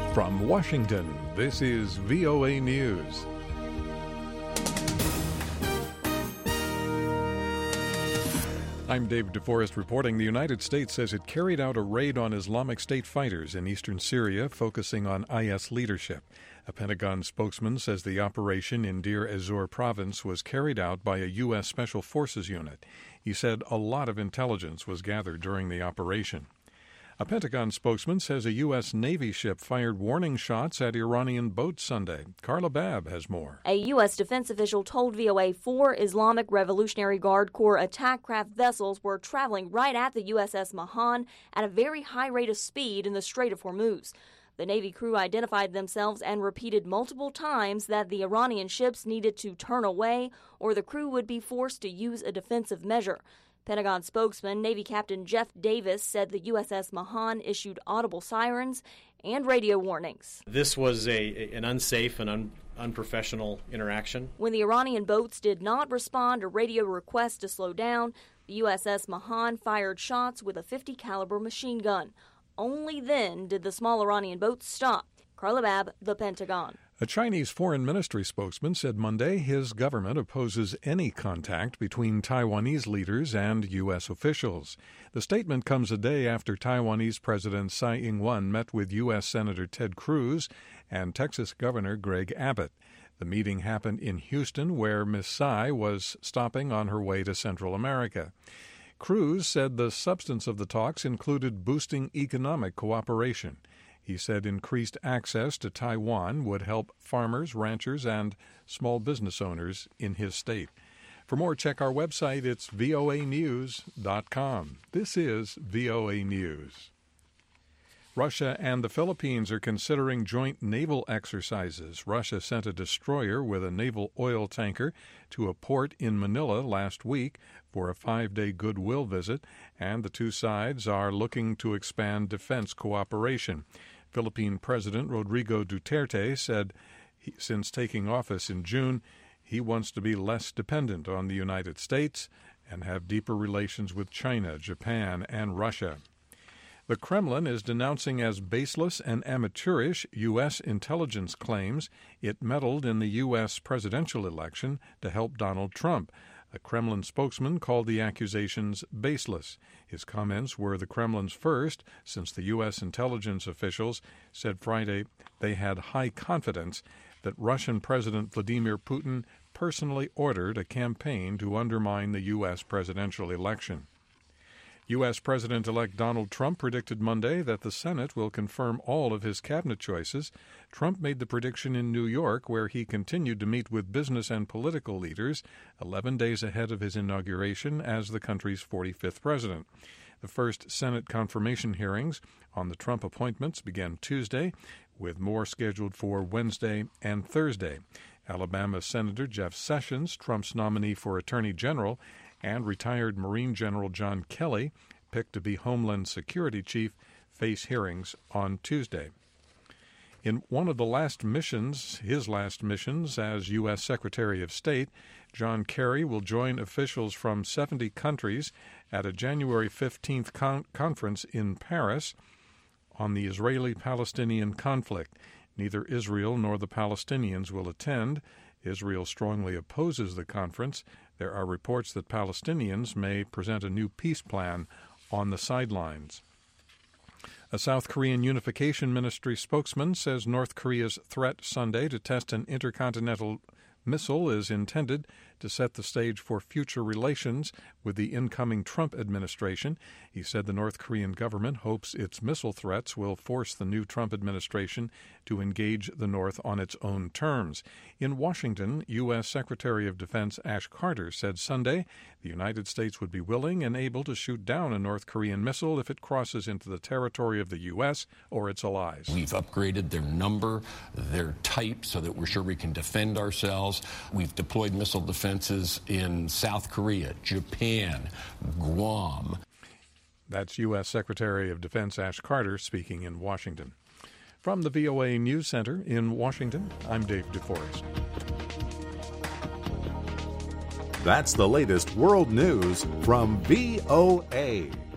From Washington, this is VOA News. I'm Dave DeForest reporting. The United States says it carried out a raid on Islamic State fighters in eastern Syria, focusing on IS leadership. A Pentagon spokesman says the operation in Deir ez-Zor province was carried out by a U.S. Special Forces unit. He said a lot of intelligence was gathered during the operation. A Pentagon spokesman says a U.S. Navy ship fired warning shots at Iranian boats Sunday. Carla Babb has more. A U.S. defense official told VOA 4 Islamic Revolutionary Guard Corps attack craft vessels were traveling right at the USS Mahan at a very high rate of speed in the Strait of Hormuz. The Navy crew identified themselves and repeated multiple times that the Iranian ships needed to turn away or the crew would be forced to use a defensive measure. Pentagon spokesman Navy Captain Jeff Davis said the USS Mahan issued audible sirens and radio warnings. This was an unsafe and unprofessional interaction. When the Iranian boats did not respond to radio requests to slow down, the USS Mahan fired shots with a .50 caliber machine gun. Only then did the small Iranian boats stop. Carla Babb, The Pentagon. A Chinese foreign ministry spokesman said Monday his government opposes any contact between Taiwanese leaders and U.S. officials. The statement comes a day after Taiwanese President Tsai Ing-wen met with U.S. Senator Ted Cruz and Texas Governor Greg Abbott. The meeting happened in Houston, where Ms. Tsai was stopping on her way to Central America. Cruz said the substance of the talks included boosting economic cooperation. He said increased access to Taiwan would help farmers, ranchers, and small business owners in his state. For more, check our website. It's voanews.com. This is VOA News. Russia and the Philippines are considering joint naval exercises. Russia sent a destroyer with a naval oil tanker to a port in Manila last week for a 5-day goodwill visit, and the two sides are looking to expand defense cooperation. Philippine President Rodrigo Duterte said since taking office in June, he wants to be less dependent on the United States and have deeper relations with China, Japan, and Russia. The Kremlin is denouncing as baseless and amateurish U.S. intelligence claims it meddled in the U.S. presidential election to help Donald Trump. A Kremlin spokesman called the accusations baseless. His comments were the Kremlin's first since the U.S. intelligence officials said Friday they had high confidence that Russian President Vladimir Putin personally ordered a campaign to undermine the U.S. presidential election. U.S. President-elect Donald Trump predicted Monday that the Senate will confirm all of his cabinet choices. Trump made the prediction in New York, where he continued to meet with business and political leaders 11 days ahead of his inauguration as the country's 45th president. The first Senate confirmation hearings on the Trump appointments began Tuesday, with more scheduled for Wednesday and Thursday. Alabama Senator Jeff Sessions, Trump's nominee for Attorney General, and retired Marine General John Kelly, picked to be Homeland Security Chief, face hearings on Tuesday. In one of the his last missions as U.S. Secretary of State, John Kerry will join officials from 70 countries at a January 15th conference in Paris on the Israeli-Palestinian conflict. Neither Israel nor the Palestinians will attend. Israel strongly opposes the conference. There are reports that Palestinians may present a new peace plan on the sidelines. A South Korean Unification Ministry spokesman says North Korea's threat Sunday to test an intercontinental missile is intended to set the stage for future relations with the incoming Trump administration. He said the North Korean government hopes its missile threats will force the new Trump administration to engage the North on its own terms. In Washington, U.S. Secretary of Defense Ash Carter said Sunday the United States would be willing and able to shoot down a North Korean missile if it crosses into the territory of the U.S. or its allies. We've upgraded their number, their type, so that we're sure we can defend ourselves. We've deployed missile defenses in South Korea, Japan, Guam. That's U.S. Secretary of Defense Ash Carter speaking in Washington. From the VOA News Center in Washington, I'm Dave DeForest. That's the latest world news from VOA.